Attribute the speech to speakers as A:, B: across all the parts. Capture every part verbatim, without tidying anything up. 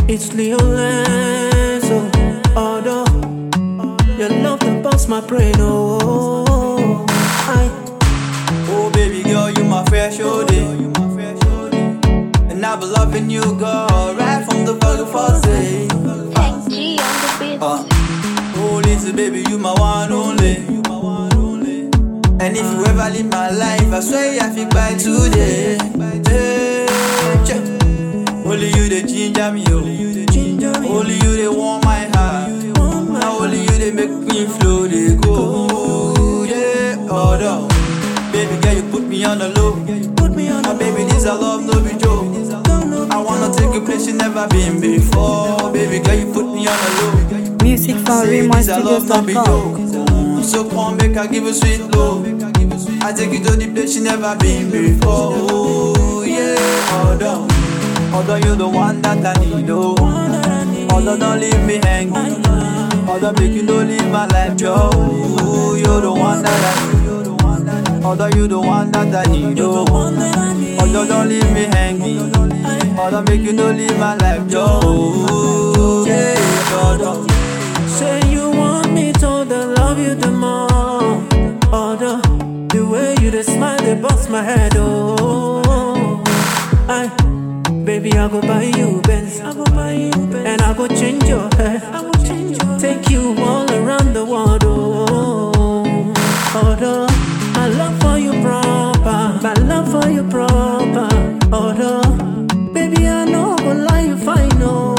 A: It's Leo Lenzo. Although your love can bust my brain, oh, I.
B: Oh baby girl, you my fresh O D. And I've been loving you, girl, right from the very first day.
C: Hank G on the beat.
B: Uh, oh listen baby, you my one only. And if you ever leave my life, I swear I feel by today. Hey, check. Only you the ginger me, oh. Only you they warm my heart. Now only you they make me flow, they go. Yeah, oh no. Baby girl, you put me on the low. My baby, this a love, no be joke. I wanna take a place you never been before. Baby girl, you put me on the low.
D: Music from Remo Studios dot com.
B: So come make I give you sweet love. I take you to the place you never been before. Oh yeah, although, although you're the one that I need, oh. Although don't leave me hanging. Although make you don't leave my life, Joe. Oh, you're the one that I need. Although you're the one that I need, oh. Although don't leave me hanging. Although make you don't leave my life, Joe. Yeah, although.
A: Say you want me to the love you the more. Although the way you the smile, they bust my head, oh. I, baby, I go buy you Benz, I go buy you Benz, and I go change your hair, I go change your take you all around the world, oh. Although my love for you proper, my love for you proper. Although, baby, I know I go lie you fine, oh.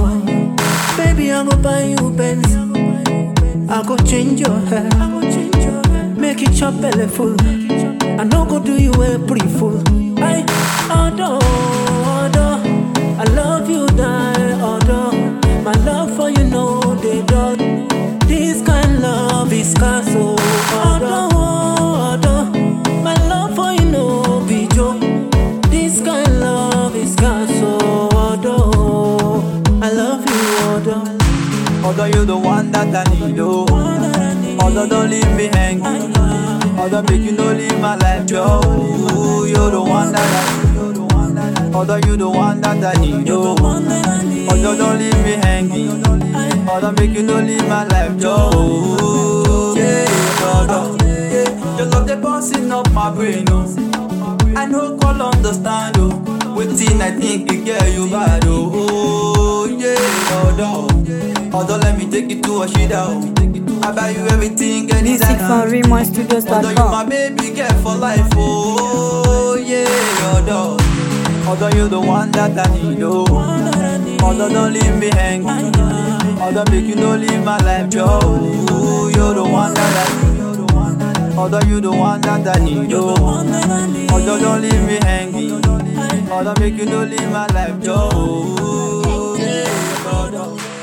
A: Baby, I go buy you Benz, I go change your hair, I go change your hair, make it chop belly full. I no go do you a pretty fool. I, although, although I love you, die, although my love for you know they don't. This kind of love is scarce, oh. Although, although my love for you know be joke. This kind of love is scarce, oh. Although I love you, although.
B: Although you're the one that I need, oh. Although don't leave me hanging. Although make you no leave my life, Joe. You're the one that I need. Although you're the one that I need, oh. Although don't leave me hanging. Although make you no leave my life, Joe. Yeah, although, yeah. Your love they bouncing up my brain, oh. I know call understand, oh. Waiting, I think you get you bad, oh. Yeah, although, although let me take you to a shida, oh. I buy you everything, and
D: Music from Remo Studios dot
B: although you my
D: com.
B: baby girl for life, oh yeah, although, although you're the one that I need, oh. Although don't leave me hanging. Although make you no leave my life, Joe. You're the one that I need. Although you're the one that I need, oh. Although don't leave me hanging. Although make you no leave my life, Joe. Yeah, although.